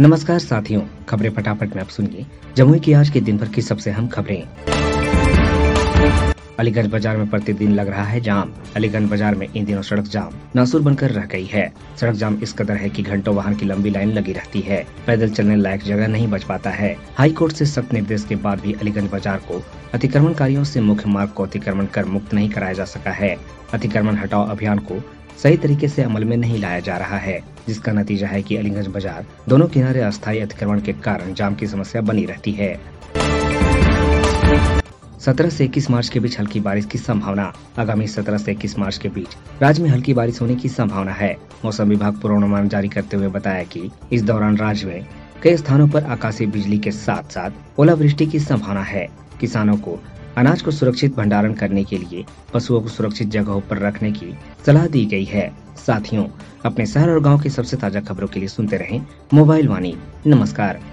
नमस्कार साथियों, खबरें फटाफट में आप सुनिए जमुई की आज के दिन भर की सबसे अहम खबरें। अलीगंज बाजार में प्रतिदिन लग रहा है जाम। अलीगंज बाजार में इन दिनों सड़क जाम नासूर बनकर रह गई है। सड़क जाम इस कदर है कि घंटों वाहन की लंबी लाइन लगी रहती है। पैदल चलने लायक जगह नहीं बच पाता है। हाई कोर्ट से सख्त निर्देश के बाद भी अलीगंज बाजार को अतिक्रमणकारियों से मुख्य मार्ग को अतिक्रमण कर मुक्त नहीं कराया जा सका है। अतिक्रमण हटाओ अभियान को सही तरीके से अमल में नहीं लाया जा रहा है, जिसका नतीजा है कि अलीगंज बाजार दोनों किनारे अस्थायी अतिक्रमण के कारण जाम की समस्या बनी रहती है। 17 से 21 मार्च के बीच हल्की बारिश की संभावना। आगामी 17 से 21 मार्च के बीच राज्य में हल्की बारिश होने की संभावना है। मौसम विभाग पूर्वानुमान जारी करते हुए बताया कि इस दौरान राज्य में कई स्थानों पर आकाशीय बिजली के साथ साथ ओलावृष्टि की संभावना है। किसानों को अनाज को सुरक्षित भंडारण करने के लिए पशुओं को सुरक्षित जगहों पर रखने की सलाह दी गई है। साथियों, अपने शहर और गांव की सबसे ताजा खबरों के लिए सुनते रहें मोबाइल वाणी। नमस्कार।